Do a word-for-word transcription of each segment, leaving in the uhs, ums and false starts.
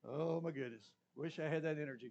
Oh my goodness. Wish I had that energy.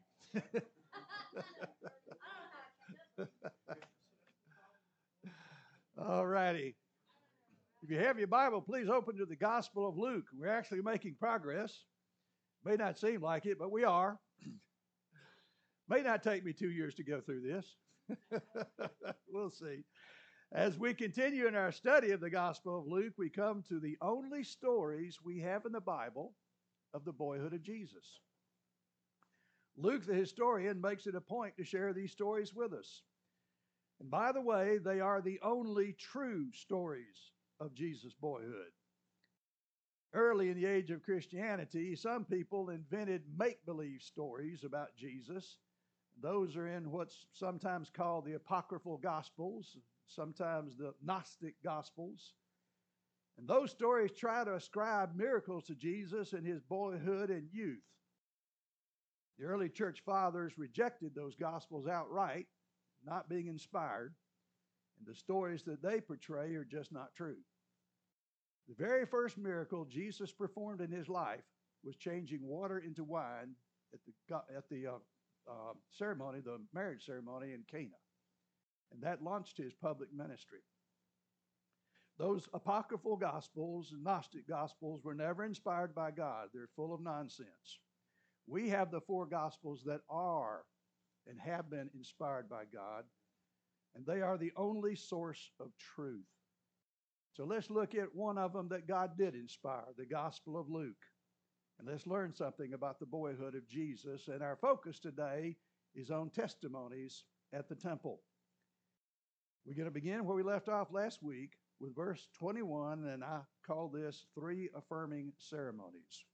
All righty. If you have your Bible, please open to the Gospel of Luke. We're actually making progress. May not seem like it, but we are. May not take me two years to go through this. We'll see. As we continue in our study of the Gospel of Luke, we come to the only stories we have in the Bible of the boyhood of Jesus. Luke, the historian, makes it a point to share these stories with us. And by the way, they are the only true stories of Jesus' boyhood. Early in the age of Christianity, some people invented make-believe stories about Jesus. Those are in what's sometimes called the apocryphal Gospels, sometimes the Gnostic Gospels. And those stories try to ascribe miracles to Jesus in his boyhood and youth. The early church fathers rejected those Gospels outright, not being inspired, and the stories that they portray are just not true. The very first miracle Jesus performed in his life was changing water into wine at the, at the uh, uh, ceremony, the marriage ceremony in Cana. And that launched his public ministry. Those apocryphal Gospels and Gnostic Gospels were never inspired by God. They're full of nonsense. We have the four Gospels that are and have been inspired by God, and they are the only source of truth. So let's look at one of them that God did inspire, the Gospel of Luke. And let's learn something about the boyhood of Jesus. And our focus today is on testimonies at the temple. We're going to begin where we left off last week with verse twenty-one, and I call this three affirming ceremonies.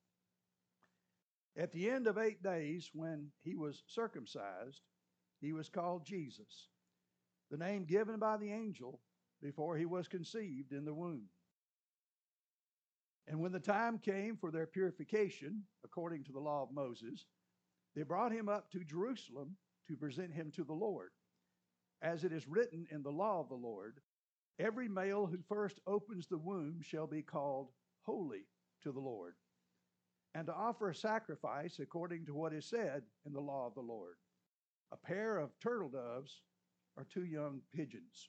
At the end of eight days, when he was circumcised, he was called Jesus, the name given by the angel before he was conceived in the womb. And when the time came for their purification, according to the law of Moses, they brought him up to Jerusalem to present him to the Lord. As it is written in the law of the Lord, every male who first opens the womb shall be called holy to the Lord, and to offer a sacrifice according to what is said in the law of the Lord, a pair of turtle doves or two young pigeons.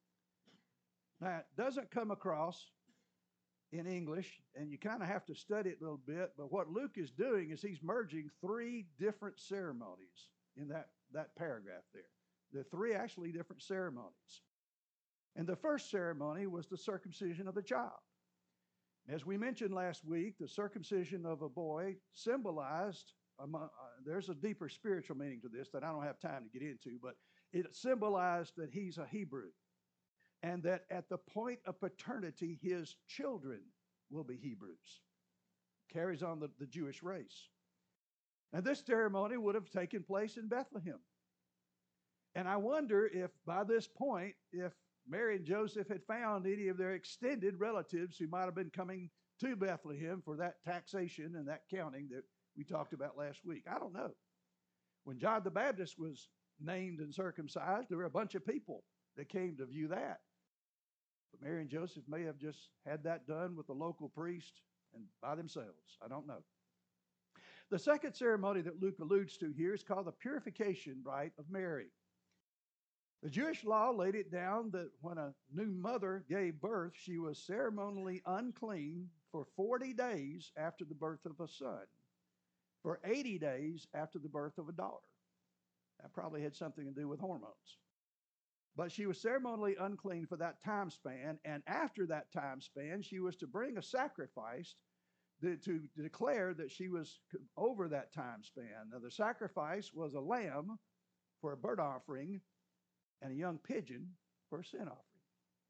Now, it doesn't come across in English, and you kind of have to study it a little bit, but what Luke is doing is he's merging three different ceremonies in that, that paragraph there. There are three actually different ceremonies. And the first ceremony was the circumcision of the child. As we mentioned last week, the circumcision of a boy symbolized, among, uh, there's a deeper spiritual meaning to this that I don't have time to get into, but it symbolized that he's a Hebrew, and that at the point of paternity, his children will be Hebrews. Carries on the, the Jewish race. And this ceremony would have taken place in Bethlehem. And I wonder if by this point, if Mary and Joseph had found any of their extended relatives who might have been coming to Bethlehem for that taxation and that counting that we talked about last week. I don't know. When John the Baptist was named and circumcised, there were a bunch of people that came to view that. But Mary and Joseph may have just had that done with the local priest and by themselves. I don't know. The second ceremony that Luke alludes to here is called the purification rite of Mary. The Jewish law laid it down that when a new mother gave birth, she was ceremonially unclean for forty days after the birth of a son, for eighty days after the birth of a daughter. That probably had something to do with hormones. But she was ceremonially unclean for that time span, and after that time span, she was to bring a sacrifice to, to declare that she was over that time span. Now, the sacrifice was a lamb for a burnt offering and a young pigeon for a sin offering.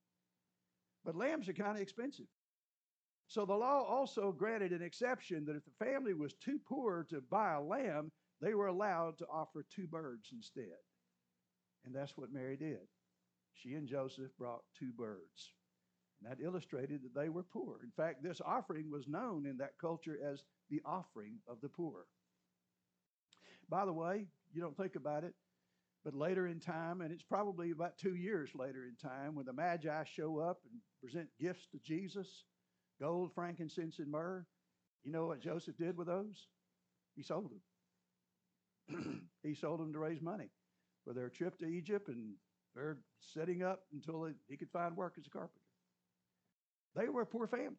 But lambs are kind of expensive. So the law also granted an exception that if the family was too poor to buy a lamb, they were allowed to offer two birds instead. And that's what Mary did. She and Joseph brought two birds. And that illustrated that they were poor. In fact, this offering was known in that culture as the offering of the poor. By the way, you don't think about it, but later in time, and it's probably about two years later in time, when the Magi show up and present gifts to Jesus, gold, frankincense, and myrrh, you know what Joseph did with those? He sold them. He sold them to raise money for their trip to Egypt, and they're setting up until he could find work as a carpenter. They were a poor family.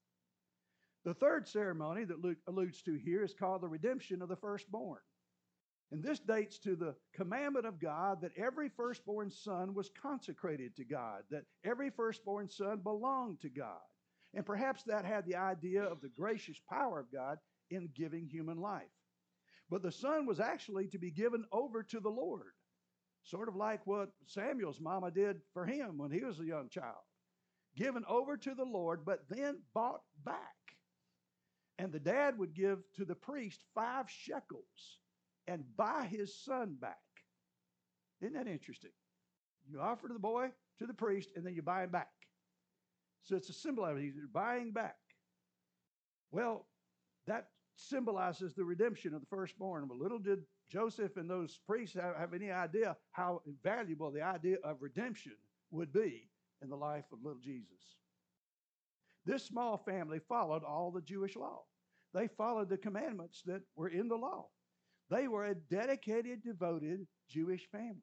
The third ceremony that Luke alludes to here is called the redemption of the firstborn. And this dates to the commandment of God that every firstborn son was consecrated to God, that every firstborn son belonged to God. And perhaps that had the idea of the gracious power of God in giving human life. But the son was actually to be given over to the Lord, sort of like what Samuel's mama did for him when he was a young child. Given over to the Lord, but then bought back. And the dad would give to the priest five shekels and buy his son back. Isn't that interesting? You offer to the boy, to the priest, and then you buy him back. So it's a symbol of it. He's buying back. Well, that symbolizes the redemption of the firstborn. But little did Joseph and those priests have, have any idea how valuable the idea of redemption would be in the life of little Jesus. This small family followed all the Jewish law. They followed the commandments that were in the law. They were a dedicated, devoted Jewish family.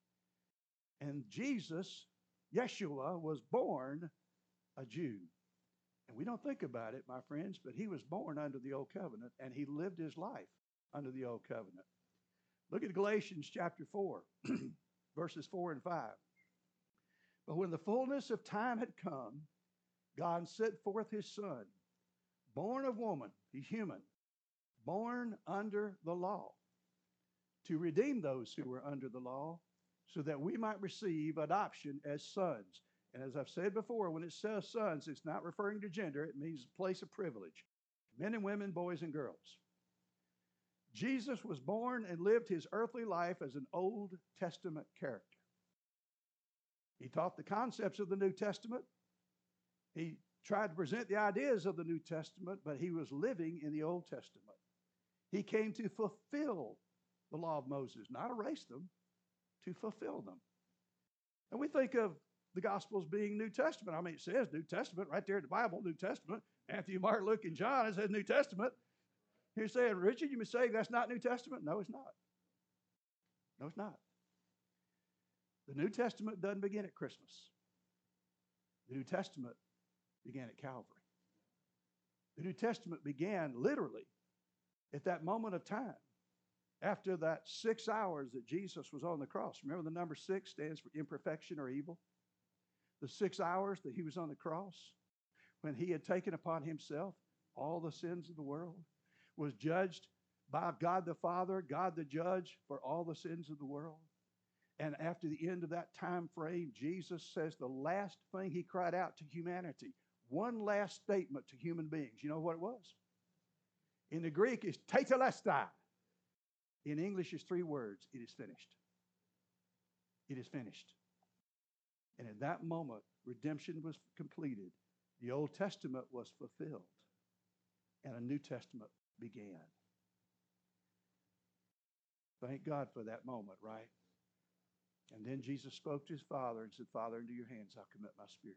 And Jesus, Yeshua, was born a Jew. And we don't think about it, my friends, but he was born under the old covenant, and he lived his life under the old covenant. Look at Galatians chapter four, verses four and five. But when the fullness of time had come, God sent forth his son, born of woman, he's human, born under the law, to redeem those who were under the law, so that we might receive adoption as sons. And as I've said before, when it says sons, it's not referring to gender. It means a place of privilege. Men and women, boys and girls. Jesus was born and lived his earthly life as an Old Testament character. He taught the concepts of the New Testament. He tried to present the ideas of the New Testament, but he was living in the Old Testament. He came to fulfill the law of Moses, not erase them, to fulfill them. And we think of the Gospels being New Testament. I mean, it says New Testament right there in the Bible, New Testament. Matthew, Mark, Luke, and John, it says New Testament. You're saying, Richard, you may say that's not New Testament? No, it's not. No, it's not. The New Testament doesn't begin at Christmas. The New Testament began at Calvary. The New Testament began literally at that moment of time, after that six hours that Jesus was on the cross. Remember, the number six stands for imperfection or evil. The six hours that he was on the cross, when he had taken upon himself all the sins of the world, was judged by God the Father, God the judge, for all the sins of the world. And after the end of that time frame, Jesus says the last thing he cried out to humanity, one last statement to human beings. You know what it was? In the Greek, it's tetelestai. In English, it's three words. It is finished. It is finished. And at that moment, redemption was completed. The Old Testament was fulfilled. And a New Testament began. Thank God for that moment, right? And then Jesus spoke to his Father and said, Father, into your hands I'll commit my spirit.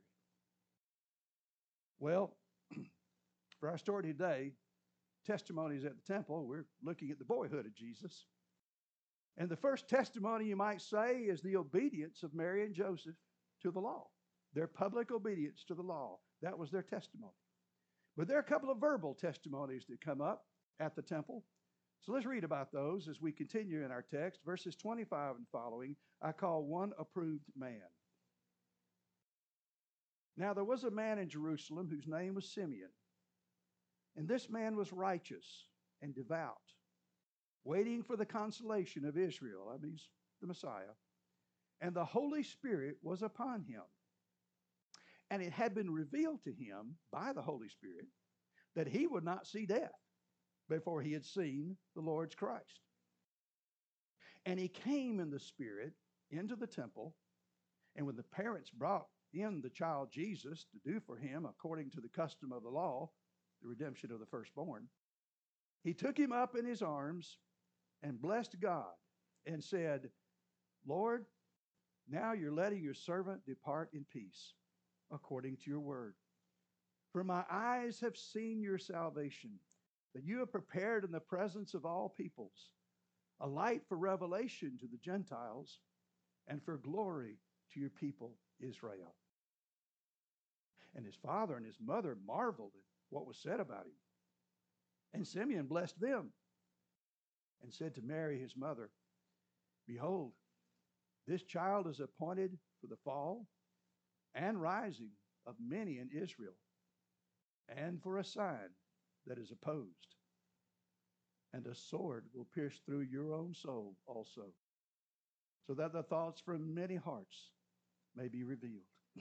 Well, for our story today, testimonies at the temple, we're looking at the boyhood of Jesus. And the first testimony, you might say, is the obedience of Mary and Joseph to the law. Their public obedience to the law. That was their testimony. But there are a couple of verbal testimonies that come up at the temple. So let's read about those as we continue in our text. Verses twenty-five and following, I call one approved man. Now there was a man in Jerusalem whose name was Simeon. And this man was righteous and devout, waiting for the consolation of Israel. That means the Messiah. And the Holy Spirit was upon him. And it had been revealed to him by the Holy Spirit that he would not see death before he had seen the Lord's Christ. And he came in the Spirit into the temple, and when the parents brought in the child Jesus to do for him according to the custom of the law, the redemption of the firstborn, he took him up in his arms and blessed God and said, Lord, now you're letting your servant depart in peace according to your word. For my eyes have seen your salvation, that you have prepared in the presence of all peoples a light for revelation to the Gentiles and for glory to your people Israel. And his father and his mother marveled at what was said about him. And Simeon blessed them and said to Mary, his mother, behold, this child is appointed for the fall and rising of many in Israel, and for a sign that is opposed. And a sword will pierce through your own soul also, so that the thoughts from many hearts may be revealed.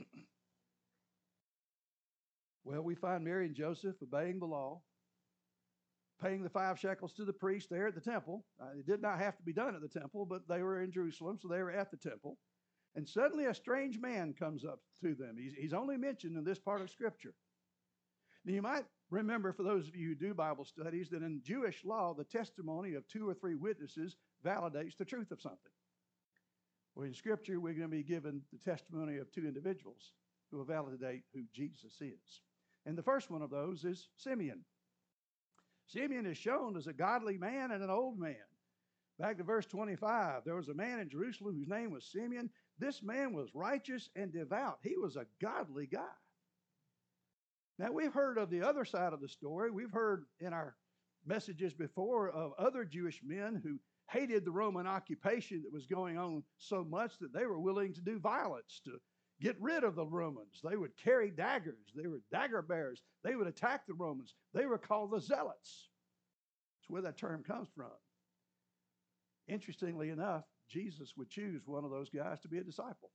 Well, we find Mary and Joseph obeying the law, paying the five shekels to the priest there at the temple. Uh, it did not have to be done at the temple, but they were in Jerusalem, so they were at the temple. And suddenly a strange man comes up to them. He's, he's only mentioned in this part of Scripture. Now, you might remember, for those of you who do Bible studies, that in Jewish law, the testimony of two or three witnesses validates the truth of something. Well, in Scripture, we're going to be given the testimony of two individuals who will validate who Jesus is. And the first one of those is Simeon. Simeon is shown as a godly man and an old man. Back to verse twenty-five, there was a man in Jerusalem whose name was Simeon. This man was righteous and devout. He was a godly guy. Now, we've heard of the other side of the story. We've heard in our messages before of other Jewish men who hated the Roman occupation that was going on so much that they were willing to do violence to get rid of the Romans. They would carry daggers. They were dagger bearers. They would attack the Romans. They were called the Zealots. That's where that term comes from. Interestingly enough, Jesus would choose one of those guys to be a disciple.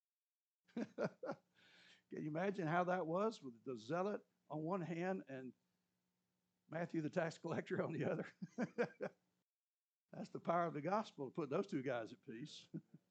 Can you imagine how that was with the zealot on one hand and Matthew the tax collector on the other? That's the power of the gospel, to put those two guys at peace.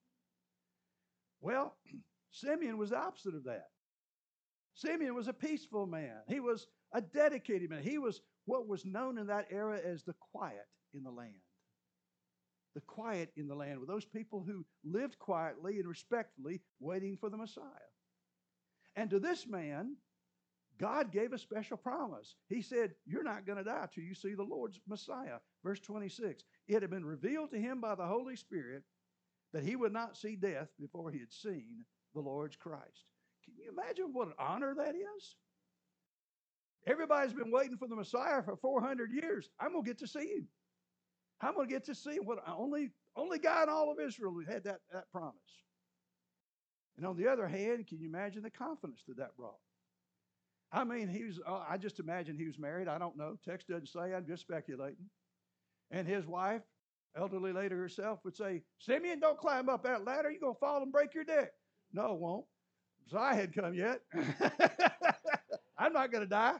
Well, Simeon was the opposite of that. Simeon was a peaceful man. He was a dedicated man. He was what was known in that era as the quiet in the land. The quiet in the land were those people who lived quietly and respectfully waiting for the Messiah. And to this man, God gave a special promise. He said, you're not going to die till you see the Lord's Messiah. Verse twenty-six, it had been revealed to him by the Holy Spirit that he would not see death before he had seen the Lord's Christ. Can you imagine what an honor that is? Everybody's been waiting for the Messiah for four hundred years. I'm going to get to see him. I'm going to get to see him. What only, only guy in all of Israel who had that, that promise. And on the other hand, can you imagine the confidence that that brought? I mean, he was, uh, I just imagine he was married. I don't know. Text doesn't say. I'm just speculating. And his wife, elderly lady herself, would say, Simeon, don't climb up that ladder. You're going to fall and break your neck. No, it won't. Messiah hadn't come yet. I'm not going to die.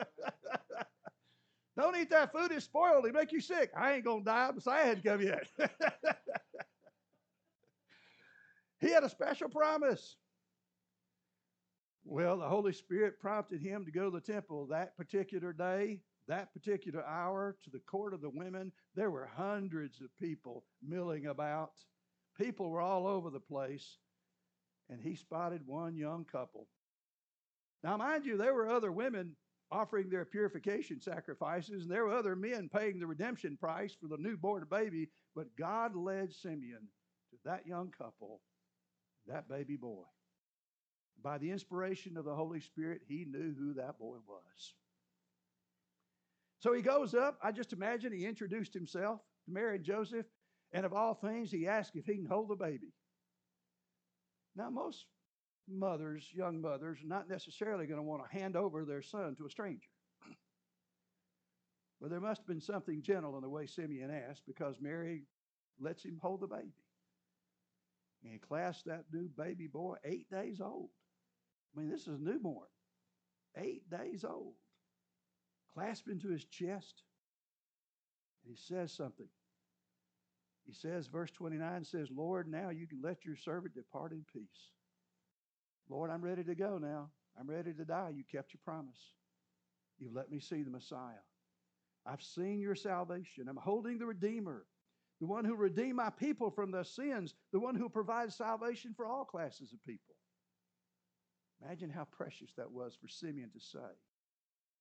Don't eat that food. It's spoiled. It'll make you sick. I ain't going to die. Messiah hadn't come yet. He had a special promise. Well, the Holy Spirit prompted him to go to the temple that particular day, that particular hour, to the court of the women. There were hundreds of people milling about. People were all over the place. And he spotted one young couple. Now, mind you, there were other women offering their purification sacrifices, and there were other men paying the redemption price for the newborn baby, but God led Simeon to that young couple, that baby boy. By the inspiration of the Holy Spirit, he knew who that boy was. So he goes up. I just imagine he introduced himself to Mary and Joseph, and of all things, he asked if he can hold the baby. Now, most mothers, young mothers, are not necessarily going to want to hand over their son to a stranger. But there must have been something gentle in the way Simeon asked, because Mary lets him hold the baby. And he clasped that new baby boy, eight days old. I mean, this is a newborn, eight days old. Clasped into his chest. And he says something. He says, verse twenty-nine says, Lord, now you can let your servant depart in peace. Lord, I'm ready to go now. I'm ready to die. You kept your promise. You've let me see the Messiah. I've seen your salvation. I'm holding the Redeemer, the one who redeemed my people from their sins, the one who provides salvation for all classes of people. Imagine how precious that was for Simeon to say.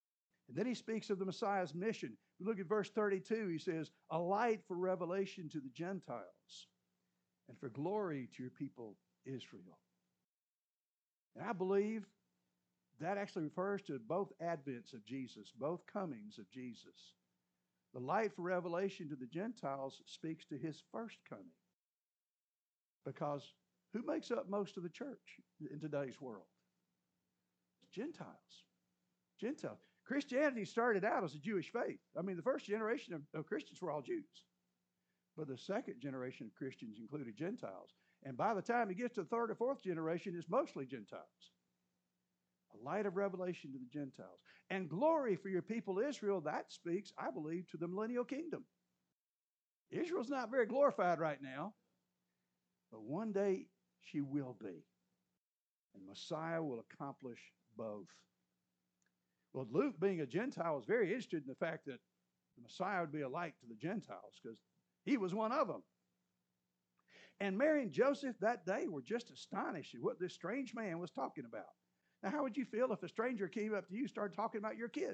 And then he speaks of the Messiah's mission. We look at verse thirty-two. He says, a light for revelation to the Gentiles and for glory to your people Israel. And I believe that actually refers to both advents of Jesus, both comings of Jesus. The light for revelation to the Gentiles speaks to his first coming. Because who makes up most of the church in today's world? It's Gentiles. Gentiles. Christianity started out as a Jewish faith. I mean, the first generation of, of Christians were all Jews. But the second generation of Christians included Gentiles. And by the time it gets to the third or fourth generation, it's mostly Gentiles. A light of revelation to the Gentiles. And glory for your people Israel, that speaks, I believe, to the millennial kingdom. Israel's not very glorified right now, but one day she will be. And Messiah will accomplish both. Well, Luke, being a Gentile, was very interested in the fact that the Messiah would be a light to the Gentiles because he was one of them. And Mary and Joseph that day were just astonished at what this strange man was talking about. Now, how would you feel if a stranger came up to you and started talking about your kid?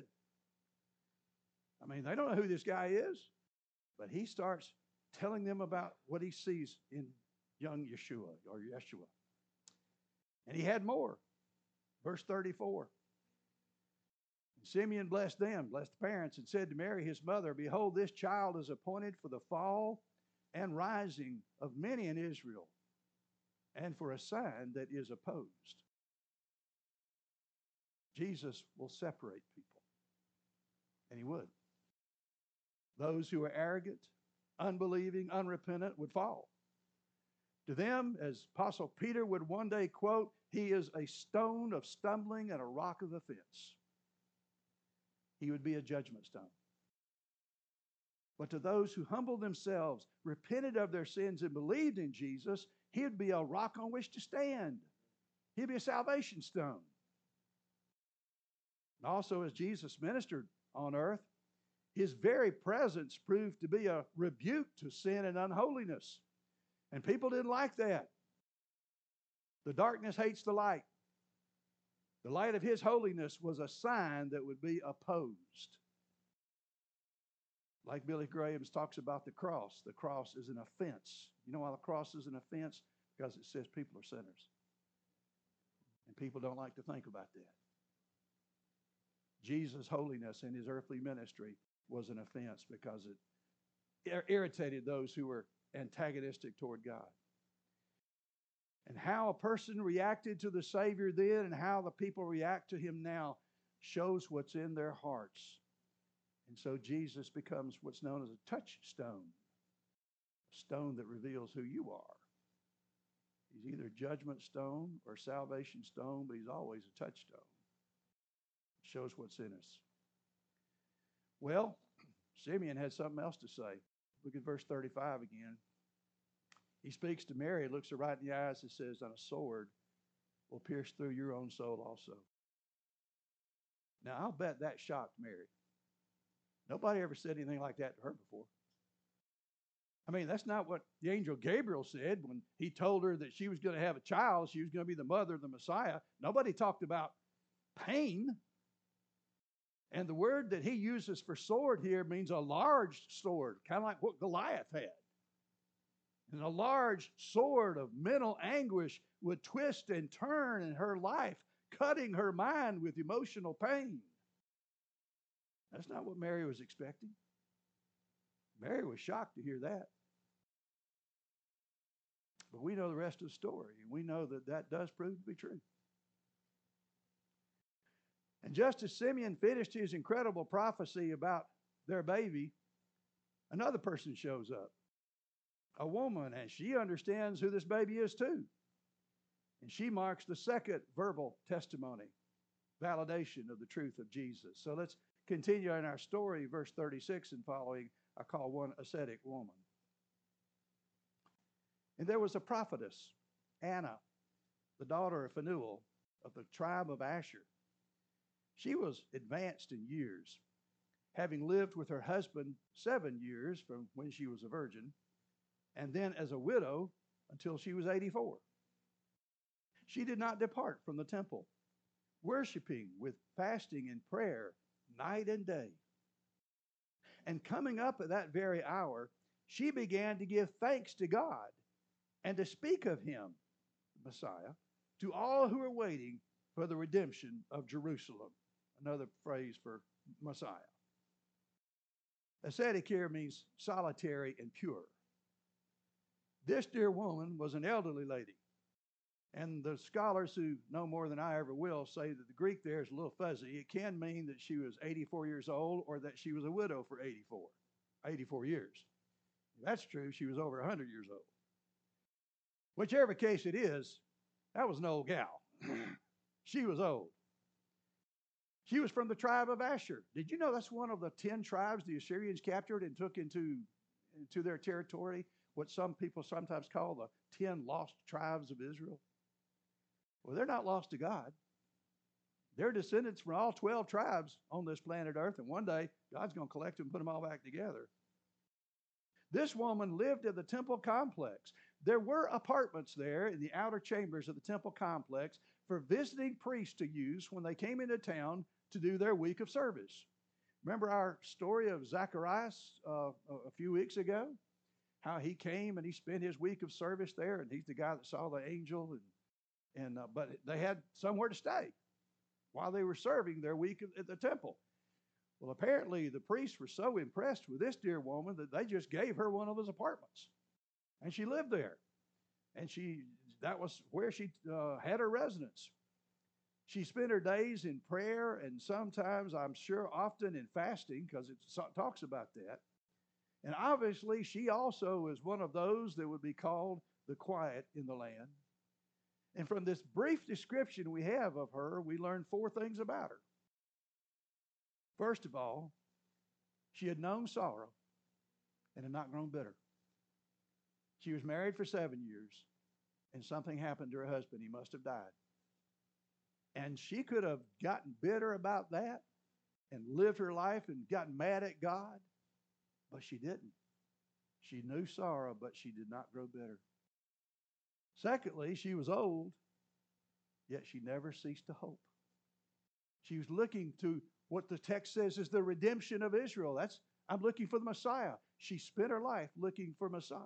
I mean, they don't know who this guy is, but he starts telling them about what he sees in young Yeshua or Yeshua. And he had more. Verse thirty-four. Simeon blessed them, blessed the parents, and said to Mary, his mother, behold, this child is appointed for the fall and rising of many in Israel, and for a sign that is opposed. Jesus will separate people. And he would. Those who are arrogant, unbelieving, unrepentant would fall. To them, as Apostle Peter would one day quote, he is a stone of stumbling and a rock of offense. He would be a judgment stone. But to those who humbled themselves, repented of their sins, and believed in Jesus, he would be a rock on which to stand. He'd be a salvation stone. And also, as Jesus ministered on earth, his very presence proved to be a rebuke to sin and unholiness. And people didn't like that. The darkness hates the light. The light of his holiness was a sign that would be opposed. Like Billy Graham talks about the cross. The cross is an offense. You know why the cross is an offense? Because it says people are sinners. And people don't like to think about that. Jesus' holiness in his earthly ministry was an offense because it ir- irritated those who were antagonistic toward God. And how a person reacted to the Savior then and how the people react to him now shows what's in their hearts. And so Jesus becomes what's known as a touchstone, a stone that reveals who you are. He's either judgment stone or salvation stone, but he's always a touchstone. It shows what's in us. Well, Simeon had something else to say. Look at verse thirty-five again. He speaks to Mary, looks her right in the eyes, and says, and a sword will pierce through your own soul also. Now, I'll bet that shocked Mary. Nobody ever said anything like that to her before. I mean, that's not what the angel Gabriel said when he told her that she was going to have a child. She was going to be the mother of the Messiah. Nobody talked about pain. And the word that he uses for sword here means a large sword, kind of like what Goliath had. And a large sword of mental anguish would twist and turn in her life, cutting her mind with emotional pain. That's not what Mary was expecting. Mary was shocked to hear that. But we know the rest of the story, and we know that that does prove to be true. And just as Simeon finished his incredible prophecy about their baby, another person shows up. A woman, and she understands who this baby is too. And she marks the second verbal testimony, validation of the truth of Jesus. So let's continue in our story, verse thirty-six and following. I call one ascetic woman. And there was a prophetess, Anna, the daughter of Phanuel, of the tribe of Asher. She was advanced in years, having lived with her husband seven years from when she was a virgin, and then as a widow until she was eighty-four. She did not depart from the temple, worshiping with fasting and prayer night and day. And coming up at that very hour, she began to give thanks to God and to speak of him, Messiah, to all who are waiting for the redemption of Jerusalem. Another phrase for Messiah. Ascetic here means solitary and pure. This dear woman was an elderly lady. And the scholars who know more than I ever will say that the Greek there is a little fuzzy. It can mean that she was eighty-four years old or that she was a widow for eighty-four, eighty-four years. If that's true, she was over one hundred years old. Whichever case it is, that was an old gal. She was old. She was from the tribe of Asher. Did you know that's one of the ten tribes the Assyrians captured and took into, into their territory? What some people sometimes call the ten lost tribes of Israel. Well, they're not lost to God. They're descendants from all twelve tribes on this planet Earth, and one day God's going to collect them and put them all back together. This woman lived in the temple complex. There were apartments there in the outer chambers of the temple complex for visiting priests to use when they came into town to do their week of service. Remember our story of Zacharias uh, a few weeks ago? How he came and he spent his week of service there, and he's the guy that saw the angel, and and uh, but they had somewhere to stay while they were serving their week at the temple. Well, apparently the priests were so impressed with this dear woman that they just gave her one of his apartments, and she lived there, and she that was where she uh, had her residence. She spent her days in prayer, and sometimes, I'm sure, often in fasting, because it talks about that. And obviously, she also is one of those that would be called the quiet in the land. And from this brief description we have of her, we learn four things about her. First of all, she had known sorrow and had not grown bitter. She was married for seven years, and something happened to her husband. He must have died. And she could have gotten bitter about that and lived her life and gotten mad at God, but she didn't. She knew sorrow, but she did not grow bitter. Secondly, she was old, yet she never ceased to hope. She was looking to what the text says is the redemption of Israel. That's, I'm looking for the Messiah. She spent her life looking for Messiah.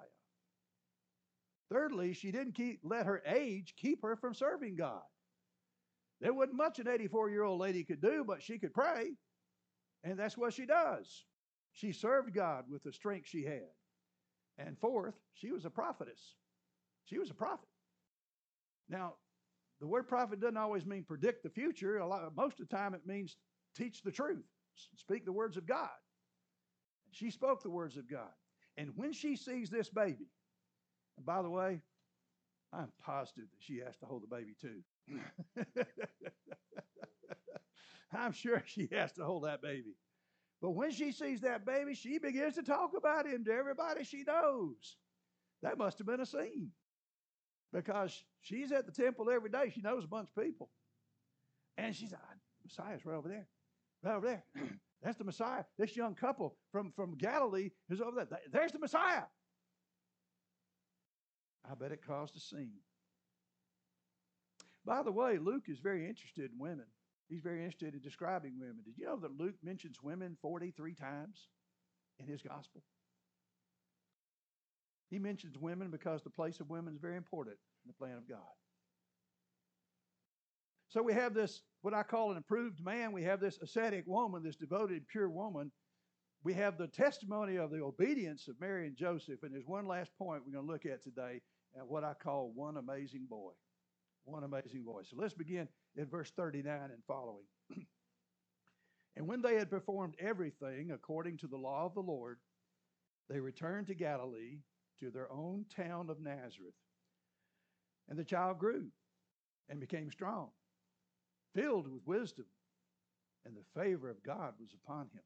Thirdly, she didn't keep, let her age keep her from serving God. There wasn't much an eighty-four-year-old lady could do, but she could pray, and that's what she does. She served God with the strength she had. And fourth, she was a prophetess. She was a prophet. Now, the word prophet doesn't always mean predict the future. A lot, most of the time it means teach the truth, speak the words of God. She spoke the words of God. And when she sees this baby, and by the way, I'm positive that she has to hold the baby too. I'm sure she has to hold that baby. But when she sees that baby, she begins to talk about him to everybody she knows. That must have been a scene, because she's at the temple every day. She knows a bunch of people. And she's like, Messiah's right over there. Right over there. That's the Messiah. This young couple from, from Galilee is over there. There's the Messiah. I bet it caused a scene. By the way, Luke is very interested in women. He's very interested in describing women. Did you know that Luke mentions women forty-three times in his gospel? He mentions women because the place of women is very important in the plan of God. So we have this, what I call an improved man. We have this ascetic woman, this devoted, pure woman. We have the testimony of the obedience of Mary and Joseph. And there's one last point we're going to look at today, at what I call one amazing boy. One amazing boy. So let's begin in verse thirty-nine and following. And when they had performed everything according to the law of the Lord, they returned to Galilee, to their own town of Nazareth. And the child grew and became strong, filled with wisdom, and the favor of God was upon him.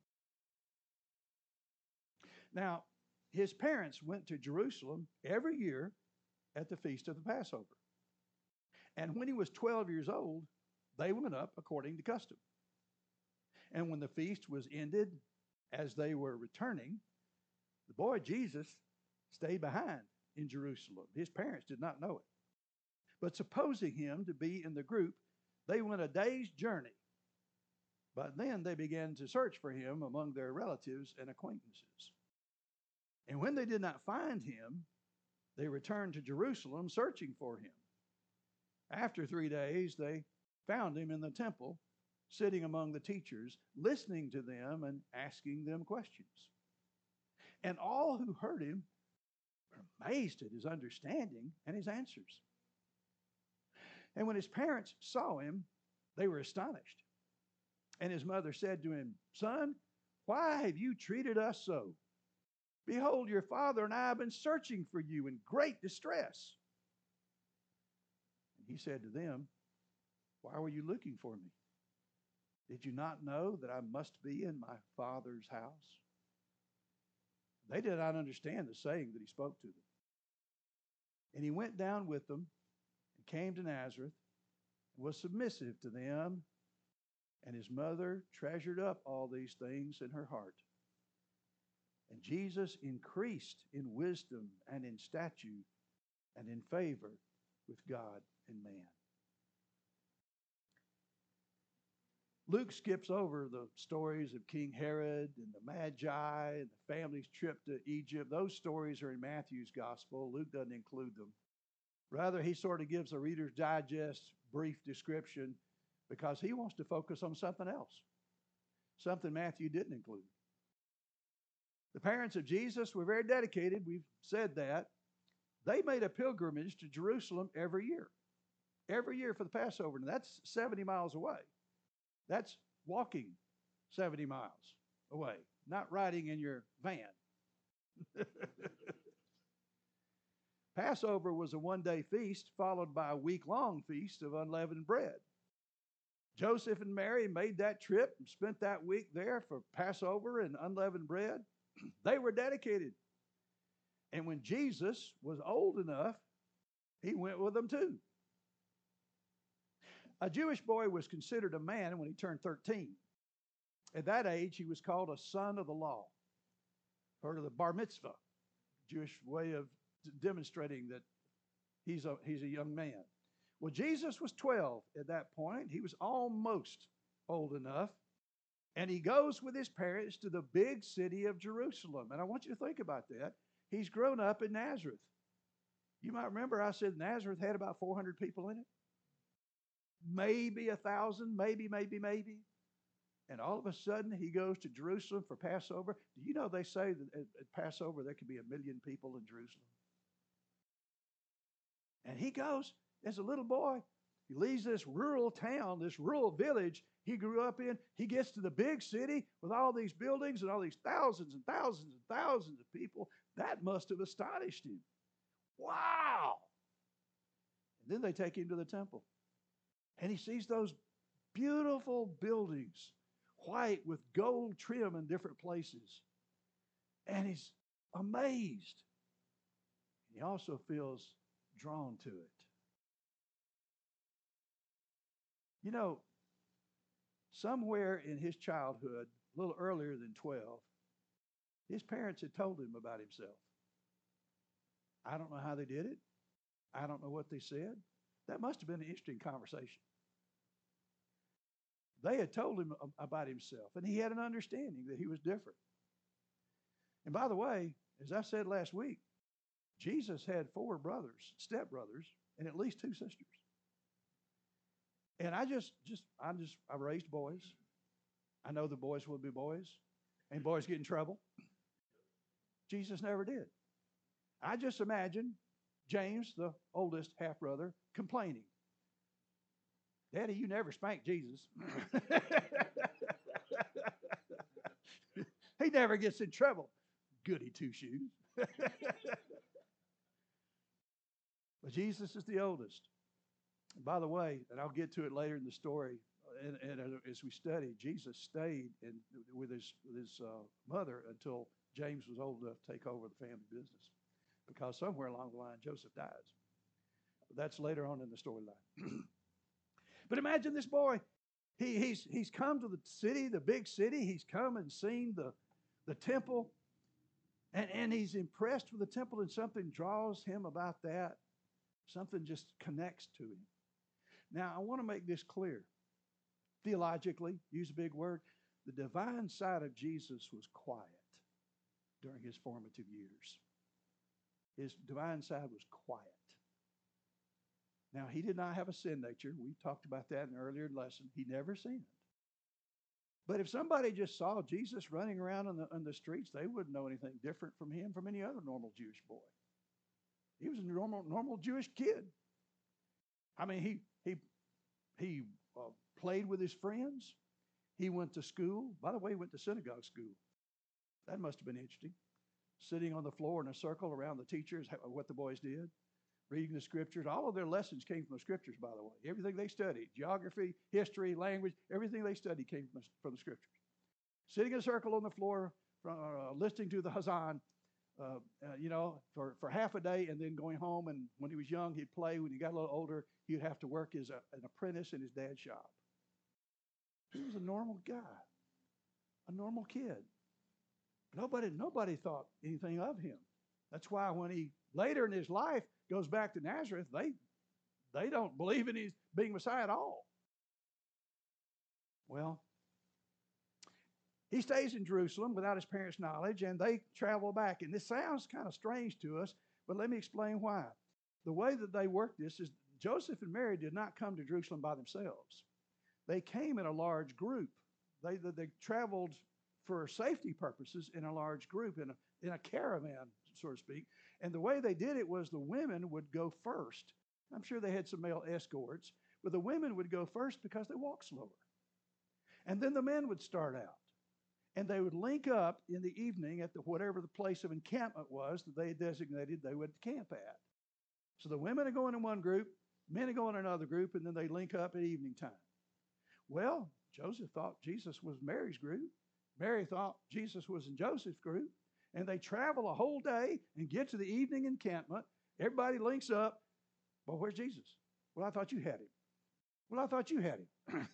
Now, his parents went to Jerusalem every year at the feast of the Passover. And when he was twelve years old, they went up according to custom. And when the feast was ended, as they were returning, the boy Jesus stayed behind in Jerusalem. His parents did not know it. But supposing him to be in the group, they went a day's journey But then they began to search for him among their relatives and acquaintances. And when they did not find him, they returned to Jerusalem searching for him. After three days, they found him in the temple, sitting among the teachers, listening to them and asking them questions. And all who heard him were amazed at his understanding and his answers. And when his parents saw him, they were astonished. And his mother said to him, "Son, why have you treated us so? Behold, your father and I have been searching for you in great distress." And he said to them, "Why were you looking for me? Did you not know that I must be in my Father's house?" They did not understand the saying that he spoke to them. And he went down with them and came to Nazareth and was submissive to them. And his mother treasured up all these things in her heart. And Jesus increased in wisdom and in stature and in favor with God and man. Luke skips over the stories of King Herod and the Magi and the family's trip to Egypt. Those stories are in Matthew's gospel. Luke doesn't include them. Rather, he sort of gives a Reader's Digest brief description because he wants to focus on something else, something Matthew didn't include. The parents of Jesus were very dedicated. We've said that. They made a pilgrimage to Jerusalem every year, every year for the Passover. And that's seventy miles away. That's walking seventy miles away, not riding in your van. Passover was a one-day feast followed by a week-long feast of unleavened bread. Joseph and Mary made that trip and spent that week there for Passover and unleavened bread. They were dedicated. And when Jesus was old enough, he went with them too. A Jewish boy was considered a man when he turned thirteen. At that age, he was called a son of the law. Heard of the bar mitzvah, Jewish way of demonstrating that he's a, he's a young man. Well, Jesus was twelve at that point. He was almost old enough. And he goes with his parents to the big city of Jerusalem. And I want you to think about that. He's grown up in Nazareth. You might remember I said Nazareth had about four hundred people in it. Maybe a thousand, maybe, maybe, maybe. And all of a sudden, he goes to Jerusalem for Passover. Do you know they say that at, at Passover there could be a million people in Jerusalem? And he goes as a little boy. He leaves this rural town, this rural village he grew up in. He gets to the big city with all these buildings and all these thousands and thousands and thousands of people. That must have astonished him. Wow! And then they take him to the temple. And he sees those beautiful buildings, white with gold trim in different places. And he's amazed. He also feels drawn to it. You know, somewhere in his childhood, a little earlier than twelve, his parents had told him about himself. I don't know how they did it. I don't know what they said. That must have been an interesting conversation. They had told him about himself, and he had an understanding that he was different. And by the way, as I said last week, Jesus had four brothers, stepbrothers, and at least two sisters. And I just, just, I just, I raised boys. I know the boys will be boys, and boys get in trouble. Jesus never did. I just imagine James, the oldest half brother, complaining, "Daddy, you never spanked Jesus." He never gets in trouble. Goody two shoes. But Jesus is the oldest. And by the way, and I'll get to it later in the story, and, and as we study, Jesus stayed in, with his, with his uh, mother until James was old enough to take over the family business. Because somewhere along the line, Joseph dies. But that's later on in the storyline. But imagine this boy. He, he's, he's come to the city, the big city. He's come and seen the, the temple. And, and he's impressed with the temple, and something draws him about that. Something just connects to him. Now, I want to make this clear. theologically, use a big word, the divine side of Jesus was quiet during his formative years. His divine side was quiet. Now, he did not have a sin nature. We talked about that in an earlier lesson. He never sinned. But if somebody just saw Jesus running around on the, on the streets, they wouldn't know anything different from him from any other normal Jewish boy. He was a normal, normal Jewish kid. I mean, he he he uh, played with his friends. He went to school. By the way, he went to synagogue school. That must have been interesting. Sitting on the floor in a circle around the teachers, what the boys did, reading the scriptures. All of their lessons came from the scriptures, by the way. Everything they studied, geography, history, language, everything they studied came from the, from the scriptures. Sitting in a circle on the floor, uh, listening to the Hazan, uh, uh, you know, for, for half a day, and then going home. And when he was young, he'd play. When he got a little older, he'd have to work as a, an apprentice in his dad's shop. He was a normal guy, a normal kid. Nobody, nobody thought anything of him. That's why when he later in his life goes back to Nazareth, they, they don't believe in his being Messiah at all. Well, he stays in Jerusalem without his parents' knowledge, and they travel back. And this sounds kind of strange to us, but let me explain why. The way that they worked this is Joseph and Mary did not come to Jerusalem by themselves. They came in a large group. They, they, they traveled for safety purposes in a large group, in a, in a caravan, so to speak. And the way they did it was the women would go first. I'm sure they had some male escorts, but the women would go first because they walked slower. And then the men would start out. And they would link up in the evening at the, whatever the place of encampment was that they had designated they would camp at. So the women are going in one group, men are going in another group, and then they link up at evening time. Well, Joseph thought Jesus was Mary's group. Mary thought Jesus was in Joseph's group. And they travel a whole day and get to the evening encampment. Everybody links up. Well, where's Jesus? Well, I thought you had him. Well, I thought you had him.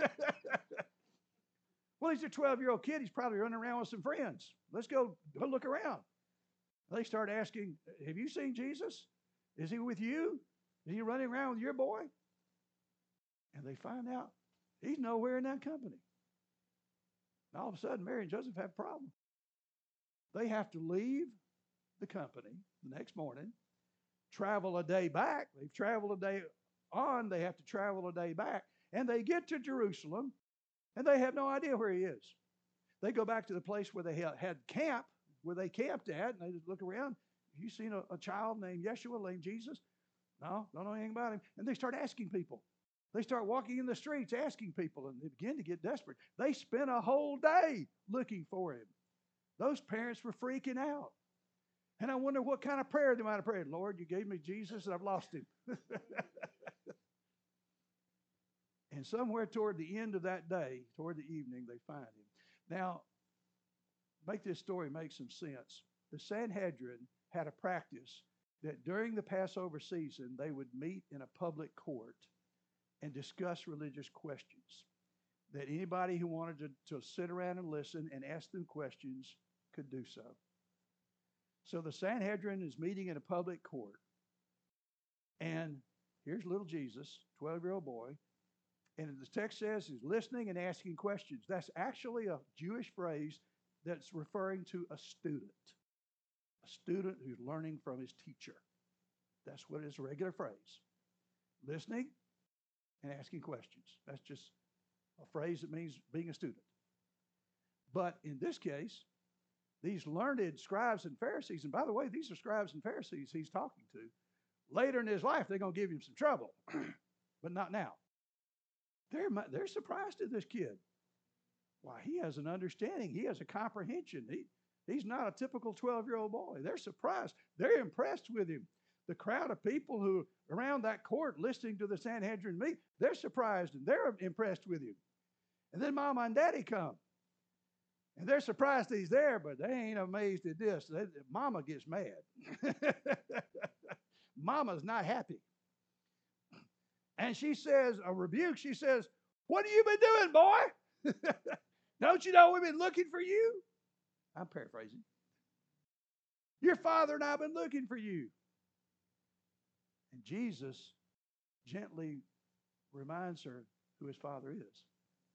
Well, he's a twelve-year-old kid. He's probably running around with some friends. Let's go, go look around. They start asking, have you seen Jesus? Is he with you? Is he running around with your boy? And they find out he's nowhere in that company. And all of a sudden, Mary and Joseph have a problem. They have to leave the company the next morning, travel a day back. They've traveled a day on. They have to travel a day back. And they get to Jerusalem, and they have no idea where he is. They go back to the place where they had, had camp, where they camped at, and they just look around. Have you seen a, a child named Yeshua, named Jesus? No, don't know anything about him. And they start asking people. They start walking in the streets asking people, and they begin to get desperate. They spent a whole day looking for him. Those parents were freaking out. And I wonder what kind of prayer they might have prayed. Lord, you gave me Jesus, and I've lost him. And somewhere toward the end of that day, toward the evening, they find him. Now, make this story make some sense. The Sanhedrin had a practice that during the Passover season, they would meet in a public court and discuss religious questions. That anybody who wanted to, to sit around and listen and ask them questions could do so. So the Sanhedrin is meeting in a public court. And here's little Jesus, twelve-year-old boy. And the text says he's listening and asking questions. That's actually a Jewish phrase that's referring to a student. A student who's learning from his teacher. That's what is a regular phrase. Listening and asking questions. That's just a phrase that means being a student. But in this case, these learned scribes and Pharisees, and by the way, these are scribes and Pharisees he's talking to. Later in his life, they're going to give him some trouble, but not now. They're, they're surprised at this kid. Why, he has an understanding. He has a comprehension. He, he's not a typical twelve-year-old boy. They're surprised. They're impressed with him. The crowd of people who are around that court listening to the Sanhedrin meet, they're surprised and they're impressed with him. And then Mama and Daddy come. And they're surprised he's there, but they ain't amazed at this. They, Mama gets mad. Mama's not happy. And she says, a rebuke, she says, what have you been doing, boy? Don't you know we've been looking for you? I'm paraphrasing. Your father and I have been looking for you. And Jesus gently reminds her who his father is.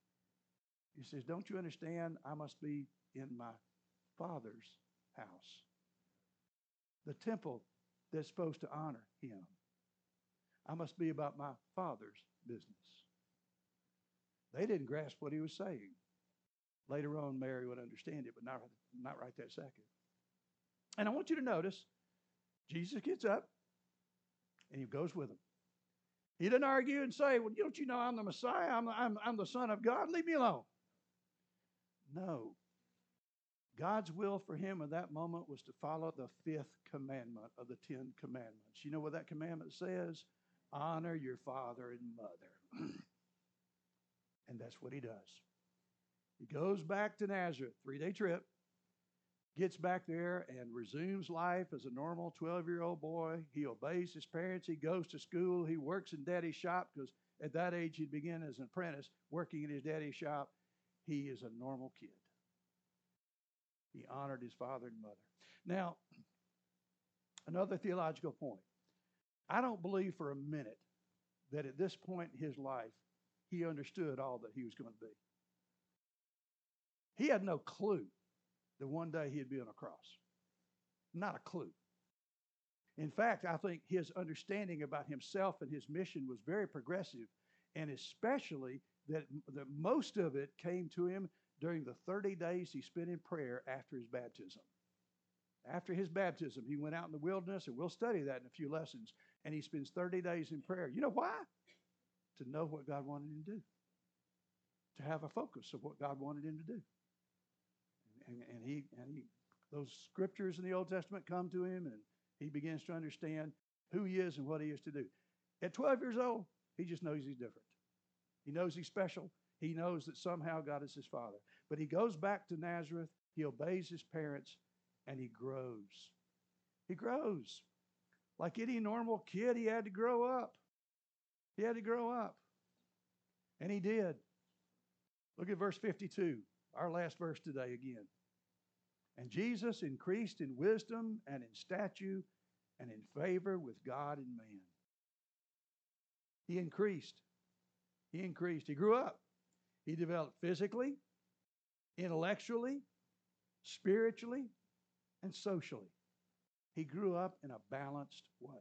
He says, don't you understand? I must be in my Father's house. The temple that's supposed to honor him. I must be about my Father's business. They didn't grasp what he was saying. Later on, Mary would understand it, but not, not right that second. And I want you to notice, Jesus gets up and he goes with them. He didn't argue and say, well, don't you know I'm the Messiah? I'm, I'm, I'm the Son of God. Leave me alone. No. God's will for him at that moment was to follow the fifth commandment of the Ten Commandments. You know what that commandment says? Honor your father and mother. And that's what he does. He goes back to Nazareth, three-day trip, gets back there and resumes life as a normal twelve-year-old boy. He obeys his parents. He goes to school. He works in daddy's shop because at that age he'd begin as an apprentice working in his daddy's shop. He is a normal kid. He honored his father and mother. Now, another theological point. I don't believe for a minute that at this point in his life he understood all that he was going to be. He had no clue that one day he'd be on a cross. Not a clue. In fact, I think his understanding about himself and his mission was very progressive, and especially that, that most of it came to him during the thirty days he spent in prayer after his baptism. After his baptism, he went out in the wilderness, and we'll study that in a few lessons, and he spends thirty days in prayer. You know why? To know what God wanted him to do. To have a focus of what God wanted him to do. And, and, he, and he, those scriptures in the Old Testament come to him, and he begins to understand who he is and what he is to do. At twelve years old, he just knows he's different. He knows he's special. He knows that somehow God is his father. But he goes back to Nazareth. He obeys his parents, and he grows. He grows. Like any normal kid, he had to grow up. He had to grow up. And he did. Look at verse fifty-two, our last verse today again. And Jesus increased in wisdom and in stature and in favor with God and man. He increased. He increased. He grew up. He developed physically, intellectually, spiritually, and socially. He grew up in a balanced way.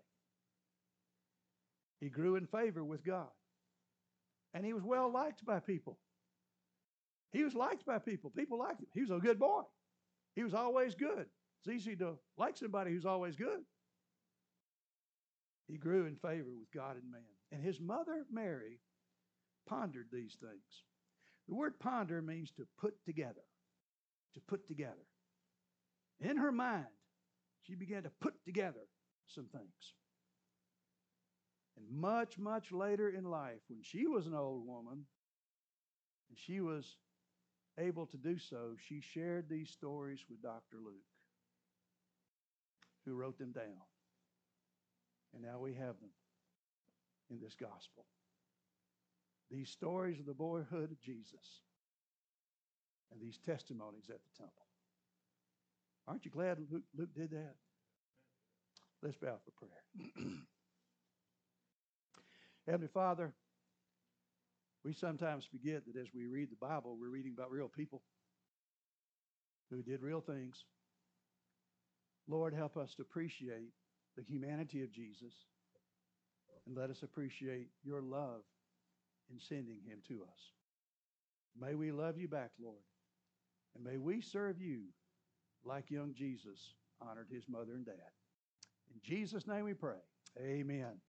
He grew in favor with God. And he was well liked by people. He was liked by people. People liked him. He was a good boy. He was always good. It's easy to like somebody who's always good. He grew in favor with God and man. And his mother, Mary, pondered these things. The word ponder means to put together. To put together. In her mind, she began to put together some things. And much, much later in life, when she was an old woman, and she was able to do so, she shared these stories with Doctor Luke, who wrote them down. And now we have them in this gospel. These stories of the boyhood of Jesus and these testimonies at the temple. Aren't you glad Luke, Luke did that? Let's bow for prayer. Heavenly Father, we sometimes forget that as we read the Bible, we're reading about real people who did real things. Lord, help us to appreciate the humanity of Jesus, and let us appreciate your love in sending him to us. May we love you back, Lord, and may we serve you like young Jesus honored his mother and dad. In Jesus' name we pray. Amen.